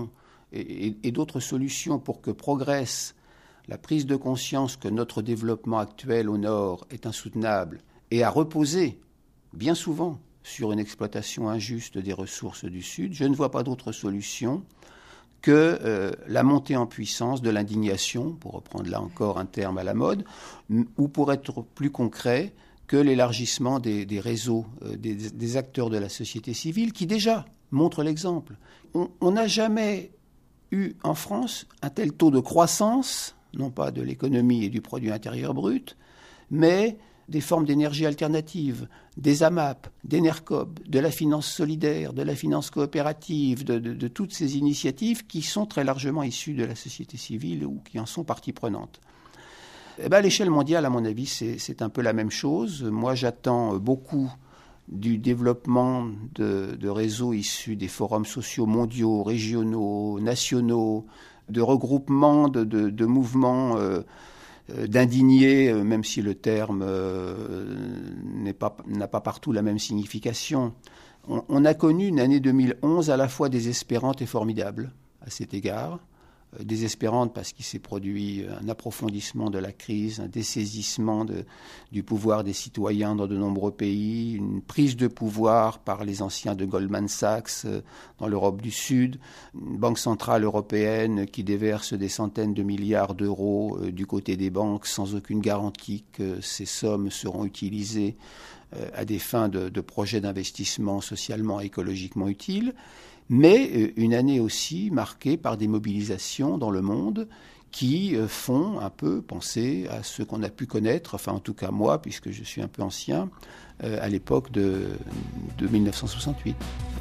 et, et, et d'autres solutions pour que progresse la prise de conscience que notre développement actuel au Nord est insoutenable et à reposer, bien souvent, sur une exploitation injuste des ressources du Sud, je ne vois pas d'autre solution que euh, la montée en puissance de l'indignation, pour reprendre là encore un terme à la mode, ou pour être plus concret, que l'élargissement des, des réseaux, euh, des, des acteurs de la société civile, qui déjà montrent l'exemple. On n'a jamais eu en France un tel taux de croissance, non pas de l'économie et du produit intérieur brut, mais des formes d'énergie alternative, des A M A P, d'Enercob, de la finance solidaire, de la finance coopérative, de, de, de toutes ces initiatives qui sont très largement issues de la société civile ou qui en sont partie prenante. Eh ben, à l'échelle mondiale, à mon avis, c'est, c'est un peu la même chose. Moi, j'attends beaucoup du développement de, de réseaux issus des forums sociaux mondiaux, régionaux, nationaux, de regroupements de, de, de mouvements euh, d'indignés, même si le terme euh, n'est pas, n'a pas partout la même signification. On, on a connu une année deux mille onze à la fois désespérante et formidable à cet égard. Euh, désespérante parce qu'il s'est produit un approfondissement de la crise, un dessaisissement de, du pouvoir des citoyens dans de nombreux pays, une prise de pouvoir par les anciens de Goldman Sachs euh, dans l'Europe du Sud, une banque centrale européenne qui déverse des centaines de milliards d'euros euh, du côté des banques sans aucune garantie que ces sommes seront utilisées euh, à des fins de, de projets d'investissement socialement et écologiquement utiles. Mais une année aussi marquée par des mobilisations dans le monde qui font un peu penser à ce qu'on a pu connaître, enfin en tout cas moi, puisque je suis un peu ancien, à l'époque de, de mille neuf cent soixante-huit.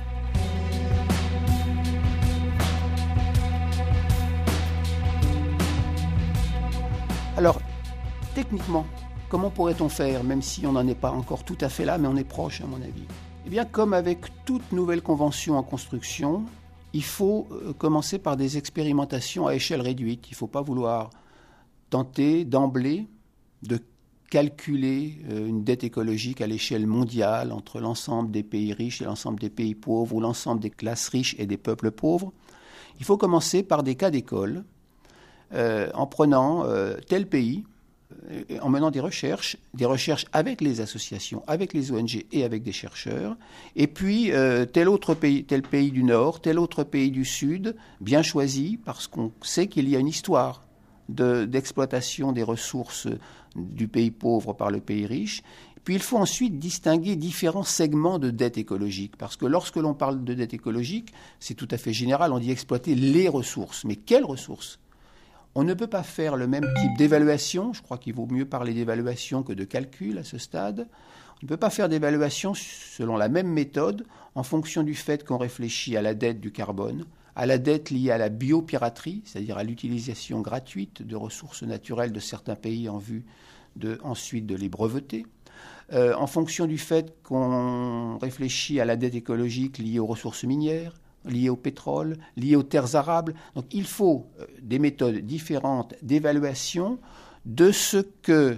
Alors, techniquement, comment pourrait-on faire, même si on n'en est pas encore tout à fait là, mais on est proche à mon avis ? Eh bien, comme avec toute nouvelle convention en construction, il faut commencer par des expérimentations à échelle réduite. Il ne faut pas vouloir tenter d'emblée de calculer une dette écologique à l'échelle mondiale entre l'ensemble des pays riches et l'ensemble des pays pauvres ou l'ensemble des classes riches et des peuples pauvres. Il faut commencer par des cas d'école euh, en prenant euh, tel pays, en menant des recherches, des recherches avec les associations, avec les O N G et avec des chercheurs, et puis euh, tel autre pays, tel pays du Nord, tel autre pays du Sud, bien choisi parce qu'on sait qu'il y a une histoire de, d'exploitation des ressources du pays pauvre par le pays riche. Puis il faut ensuite distinguer différents segments de dette écologique, parce que lorsque l'on parle de dette écologique, c'est tout à fait général, on dit exploiter les ressources. Mais quelles ressources ? On ne peut pas faire le même type d'évaluation, je crois qu'il vaut mieux parler d'évaluation que de calcul à ce stade. On ne peut pas faire d'évaluation selon la même méthode en fonction du fait qu'on réfléchit à la dette du carbone, à la dette liée à la biopiraterie, c'est-à-dire à l'utilisation gratuite de ressources naturelles de certains pays en vue de, ensuite de les breveter, euh, en fonction du fait qu'on réfléchit à la dette écologique liée aux ressources minières, liées au pétrole, liées aux terres arables. Donc il faut des méthodes différentes d'évaluation de ce que,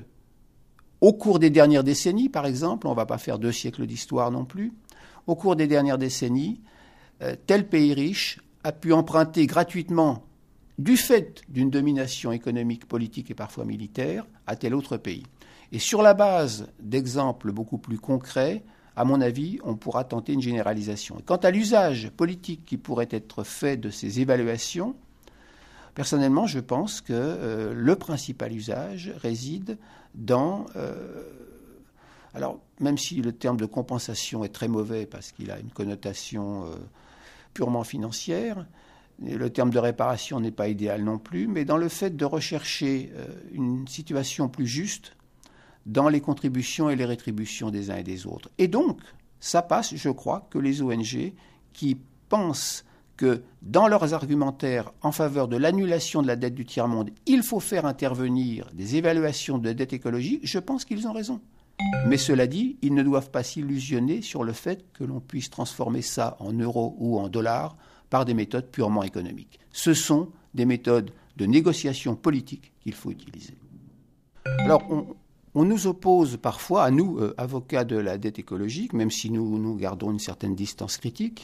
au cours des dernières décennies, par exemple, on ne va pas faire deux siècles d'histoire non plus, au cours des dernières décennies, euh, tel pays riche a pu emprunter gratuitement, du fait d'une domination économique, politique et parfois militaire, à tel autre pays. Et sur la base d'exemples beaucoup plus concrets, à mon avis, on pourra tenter une généralisation. Et quant à l'usage politique qui pourrait être fait de ces évaluations, personnellement, je pense que euh, le principal usage réside dans... Euh, alors, même si le terme de compensation est très mauvais parce qu'il a une connotation euh, purement financière, et le terme de réparation n'est pas idéal non plus, mais dans le fait de rechercher euh, une situation plus juste dans les contributions et les rétributions des uns et des autres. Et donc, ça passe, je crois, que les O N G qui pensent que dans leurs argumentaires en faveur de l'annulation de la dette du tiers-monde, il faut faire intervenir des évaluations de dette écologique, je pense qu'ils ont raison. Mais cela dit, ils ne doivent pas s'illusionner sur le fait que l'on puisse transformer ça en euros ou en dollars par des méthodes purement économiques. Ce sont des méthodes de négociation politique qu'il faut utiliser. Alors, on... On nous oppose parfois, à nous, euh, avocats de la dette écologique, même si nous, nous gardons une certaine distance critique,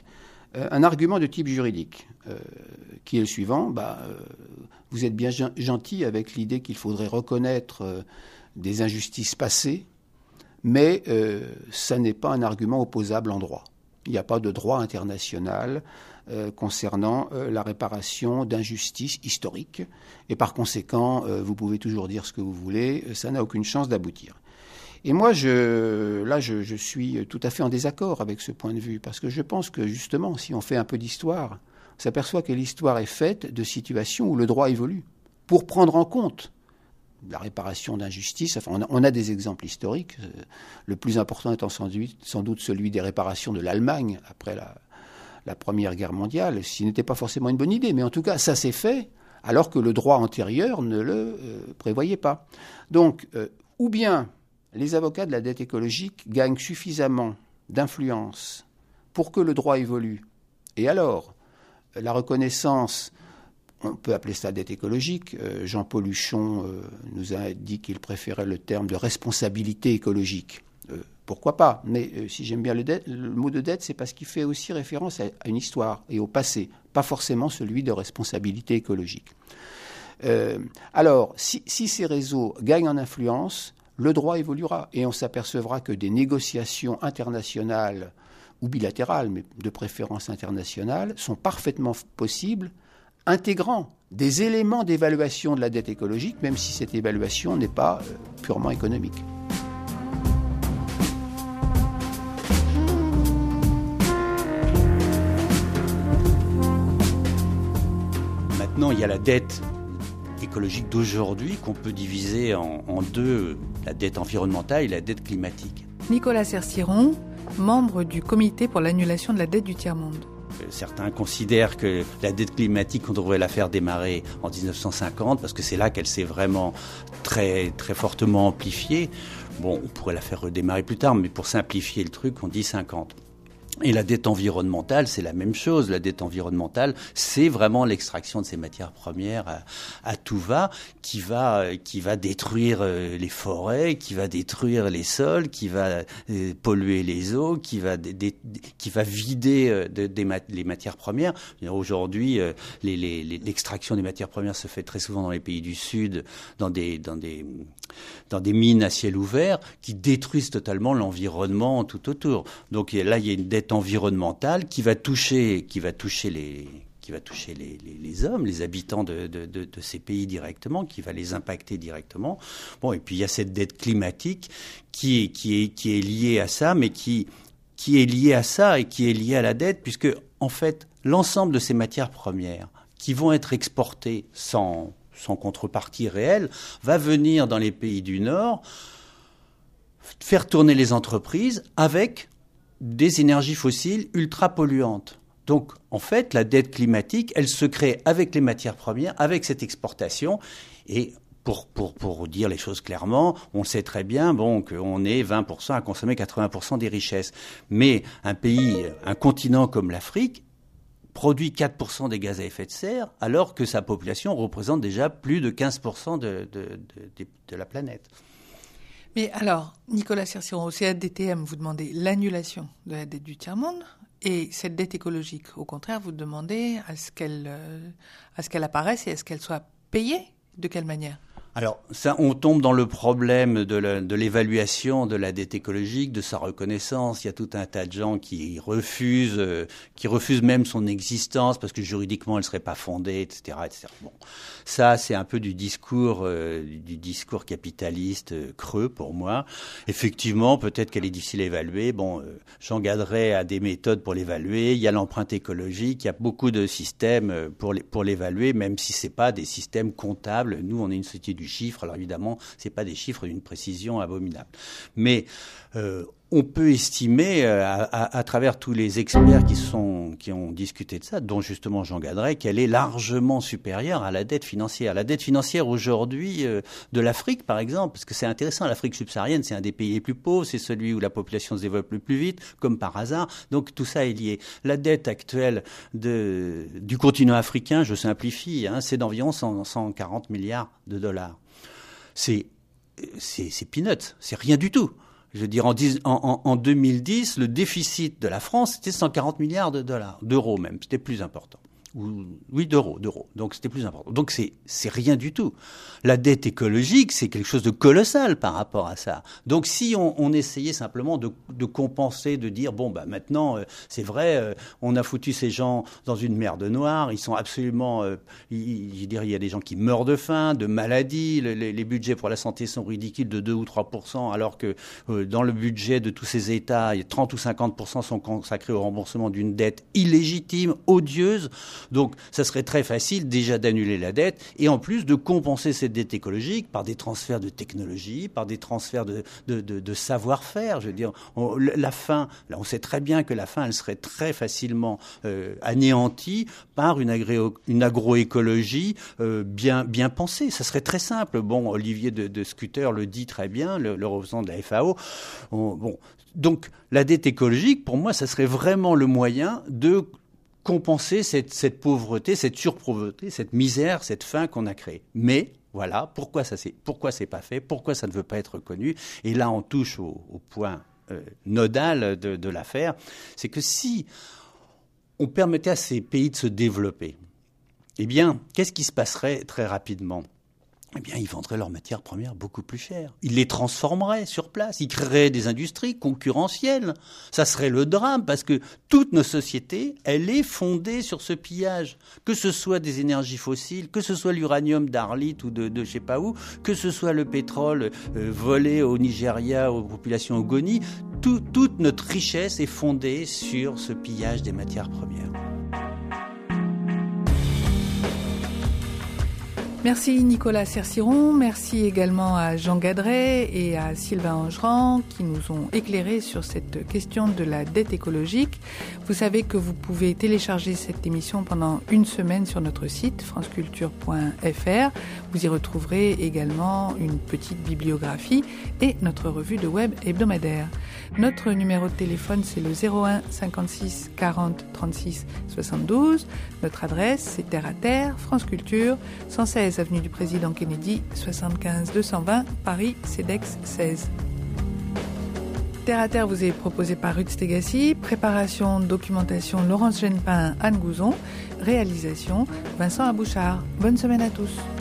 euh, un argument de type juridique, euh, qui est le suivant. Bah, euh, vous êtes bien gentil avec l'idée qu'il faudrait reconnaître euh, des injustices passées, mais euh, ça n'est pas un argument opposable en droit. Il n'y a pas de droit international euh, concernant euh, la réparation d'injustices historiques. Et par conséquent, euh, vous pouvez toujours dire ce que vous voulez, ça n'a aucune chance d'aboutir. Et moi, je, là, je, je suis tout à fait en désaccord avec ce point de vue, parce que je pense que, justement, si on fait un peu d'histoire, on s'aperçoit que l'histoire est faite de situations où le droit évolue, pour prendre en compte la réparation d'injustices. Enfin, on a, on a des exemples historiques, le plus important étant sans doute, sans doute celui des réparations de l'Allemagne après la, la Première Guerre mondiale, ce qui n'était pas forcément une bonne idée, mais en tout cas, ça s'est fait, alors que le droit antérieur ne le euh, prévoyait pas. Donc, euh, ou bien les avocats de la dette écologique gagnent suffisamment d'influence pour que le droit évolue, et alors, la reconnaissance, on peut appeler ça dette écologique. Euh, Jean-Paul Huchon euh, nous a dit qu'il préférait le terme de responsabilité écologique. Euh, pourquoi pas? Mais euh, si j'aime bien le, dette, le mot de dette, c'est parce qu'il fait aussi référence à, à une histoire et au passé, pas forcément celui de responsabilité écologique. Euh, alors, si, si ces réseaux gagnent en influence, le droit évoluera et on s'apercevra que des négociations internationales ou bilatérales, mais de préférence internationale, sont parfaitement possibles, intégrant des éléments d'évaluation de la dette écologique, même si cette évaluation n'est pas euh, purement économique. Maintenant, il y a la dette écologique d'aujourd'hui qu'on peut diviser en, en deux, la dette environnementale et la dette climatique. Nicolas Cerciron, membre du comité pour l'annulation de la dette du tiers-monde. Certains considèrent que la dette climatique, on devrait la faire démarrer en dix-neuf cent cinquante parce que c'est là qu'elle s'est vraiment très, très fortement amplifiée. Bon, on pourrait la faire redémarrer plus tard, mais pour simplifier le truc, on dit cinquante. Et la dette environnementale, c'est la même chose. La dette environnementale, c'est vraiment l'extraction de ces matières premières à, à tout va, qui va, qui va détruire les forêts, qui va détruire les sols, qui va polluer les eaux, qui va, dé, dé, qui va vider de, de, de, les matières premières. Aujourd'hui, les, les, l'extraction des matières premières se fait très souvent dans les pays du Sud, dans des, dans des, dans des mines à ciel ouvert, qui détruisent totalement l'environnement tout autour. Donc là, il y a une dette environnementale qui va toucher, qui va toucher les, qui va toucher les, les, les hommes, les habitants de, de, de, de ces pays directement, qui va les impacter directement. Bon, et puis il y a cette dette climatique qui est, qui est, qui est liée à ça, mais qui, qui est liée à ça et qui est liée à la dette, puisque en fait, l'ensemble de ces matières premières qui vont être exportées sans, sans contrepartie réelle va venir dans les pays du Nord faire tourner les entreprises avec des énergies fossiles ultra polluantes. Donc, en fait, la dette climatique, elle se crée avec les matières premières, avec cette exportation. Et pour, pour, pour dire les choses clairement, on sait très bien bon, qu'on est vingt pour cent à consommer quatre-vingts pour cent des richesses. Mais un pays, un continent comme l'Afrique, produit quatre pour cent des gaz à effet de serre, alors que sa population représente déjà plus de quinze pour cent de, de, de, de, de la planète. Mais alors, Nicolas Cerciron, au C A D T M, vous demandez l'annulation de la dette du tiers-monde, et cette dette écologique, au contraire, vous demandez à ce qu'elle, euh, à ce qu'elle apparaisse et à ce qu'elle soit payée. De quelle manière ? Alors, ça, on tombe dans le problème de, la, de l'évaluation de la dette écologique, de sa reconnaissance. Il y a tout un tas de gens qui refusent, euh, qui refusent même son existence parce que juridiquement, elle ne serait pas fondée, et cetera, et cetera. Bon, ça, c'est un peu du discours, euh, du discours capitaliste euh, creux pour moi. Effectivement, peut-être qu'elle est difficile à évaluer. Bon, euh, j'engagerai à des méthodes pour l'évaluer. Il y a l'empreinte écologique. Il y a beaucoup de systèmes pour, les, pour l'évaluer, même si c'est pas des systèmes comptables. Nous, on est une société du chiffre. Alors évidemment, c'est pas des chiffres d'une précision abominable. Mais euh, on peut estimer euh, à, à, à travers tous les experts qui sont qui ont discuté de ça, dont justement Jean Gadret, qu'elle est largement supérieure à la dette financière. La dette financière aujourd'hui euh, de l'Afrique, par exemple, parce que c'est intéressant, l'Afrique subsaharienne, c'est un des pays les plus pauvres, c'est celui où la population se développe le plus vite, comme par hasard. Donc tout ça est lié. La dette actuelle de, du continent africain, je simplifie, hein, c'est d'environ cent, cent quarante milliards de dollars. C'est, c'est, c'est peanuts, c'est rien du tout. Je veux dire, en, dix, en, en, en deux mille dix, le déficit de la France, c'était cent quarante milliards de dollars, d'euros même, c'était plus important. Ou, oui, d'euros, d'euros. Donc c'était plus important. Donc c'est, c'est rien du tout. La dette écologique, c'est quelque chose de colossal par rapport à ça. Donc si on, on essayait simplement de, de compenser, de dire bon bah maintenant euh, c'est vrai, euh, on a foutu ces gens dans une merde noire, ils sont absolument, euh, il, je dirais, il y a des gens qui meurent de faim, de maladies, le, les, les budgets pour la santé sont ridicules de deux ou trois pour cent, alors que euh, dans le budget de tous ces États, il y a trente ou cinquante pour cent sont consacrés au remboursement d'une dette illégitime, odieuse. Donc, ça serait très facile déjà d'annuler la dette et en plus de compenser cette dette écologique par des transferts de technologie, par des transferts de, de, de, de savoir-faire. Je veux dire, on, la faim, là, on sait très bien que la faim, elle serait très facilement euh, anéantie par une, agré- une agroécologie euh, bien, bien pensée. Ça serait très simple. Bon, Olivier de, de Scuter le dit très bien, le, le représentant de la F A O. On, bon, donc, la dette écologique, pour moi, ça serait vraiment le moyen de compenser cette, cette pauvreté, cette surpauvreté, cette misère, cette faim qu'on a créée. Mais voilà, pourquoi ça c'est, pourquoi c'est pas fait, pourquoi ça ne veut pas être reconnu. Et là, on touche au, au point euh, nodal de, de l'affaire, c'est que si on permettait à ces pays de se développer, eh bien, qu'est-ce qui se passerait très rapidement ? Eh bien, ils vendraient leurs matières premières beaucoup plus chères. Ils les transformeraient sur place. Ils créeraient des industries concurrentielles. Ça serait le drame parce que toute nos sociétés, elle est fondée sur ce pillage. Que ce soit des énergies fossiles, que ce soit l'uranium d'Arlit ou de, de je sais pas où, que ce soit le pétrole euh, volé au Nigeria, aux populations Ogoni, tout, toute notre richesse est fondée sur ce pillage des matières premières. Merci Nicolas Cerciron, merci également à Jean Gadret et à Sylvain Angerand qui nous ont éclairés sur cette question de la dette écologique. Vous savez que vous pouvez télécharger cette émission pendant une semaine sur notre site franceculture point f r. Vous y retrouverez également une petite bibliographie et notre revue de web hebdomadaire. Notre numéro de téléphone, c'est le zéro un cinquante-six quarante trente-six soixante-douze. Notre adresse, c'est Terre à Terre, France Culture, cent seize avenue du Président Kennedy, soixante-quinze deux cent vingt, Paris, CEDEX seize. Terre à Terre vous est proposé par Ruth Stegassi, préparation, documentation Laurence Genepin, Anne Gouzon, réalisation Vincent Abouchard. Bonne semaine à tous.